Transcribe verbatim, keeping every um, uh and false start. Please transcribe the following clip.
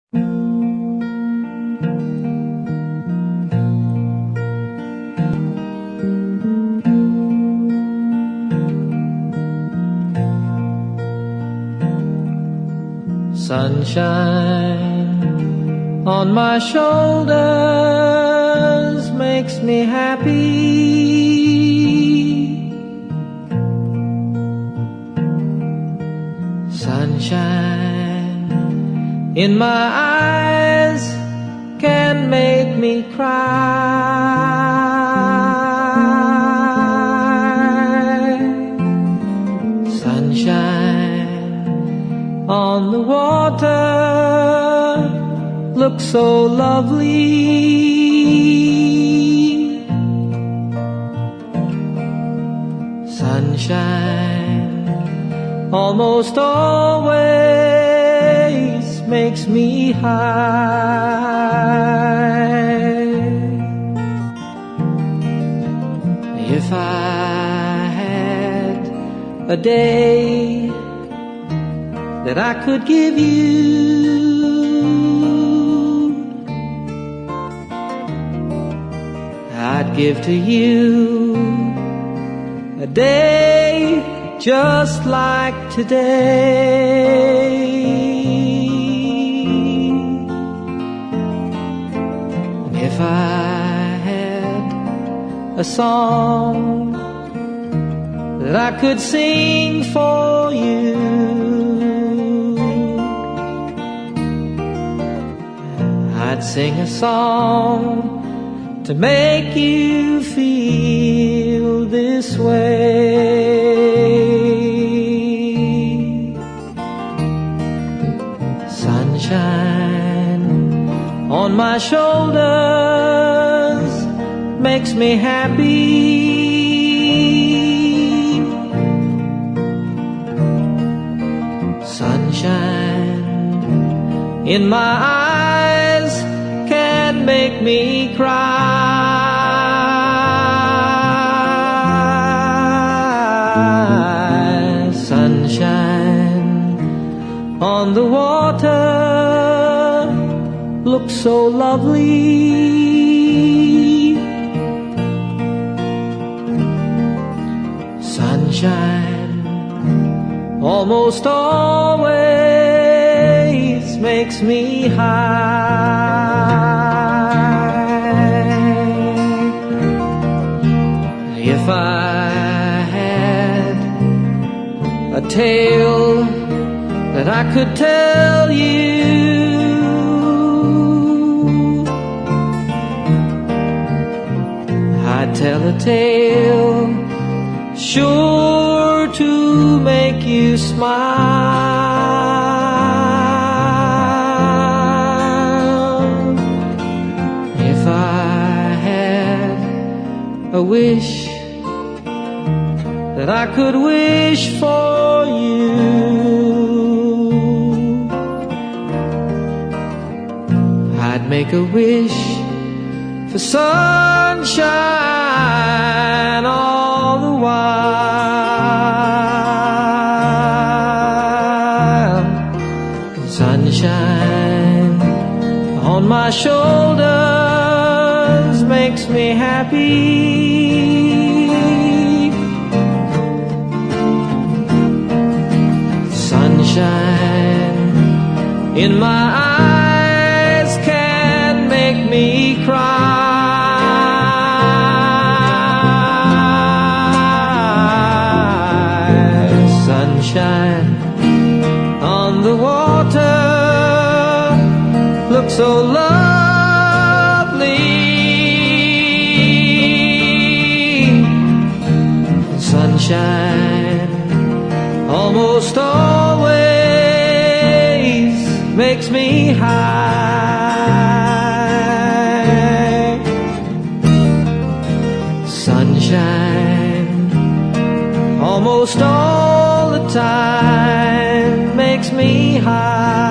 Sunshine on my shoulders makes me happy. Sunshine in my eyes can make me cry. Sunshine on the water looks so lovely. Sunshine almost always makes me high. If I had a day that I could give you, I'd give to you a day just like today. And if I had a song that I could sing for you, I'd sing a song to make you feel this way. Sunshine on my shoulders makes me happy. Sunshine in my eyes can make me cry. Sunshine on the water looks so lovely. Sunshine almost always makes me high. If I had a tale that I could tell you, I'd tell a tale sure to make you smile. If I had a wish that I could wish for you, I'd make a wish for sunshine all the while. Sunshine on my shoulders makes me happy. Sunshine in my eyes can make me cry. Sunshine on the water looks so lovely. Sunshine almost always makes me high. Sunshine almost all the time makes me high.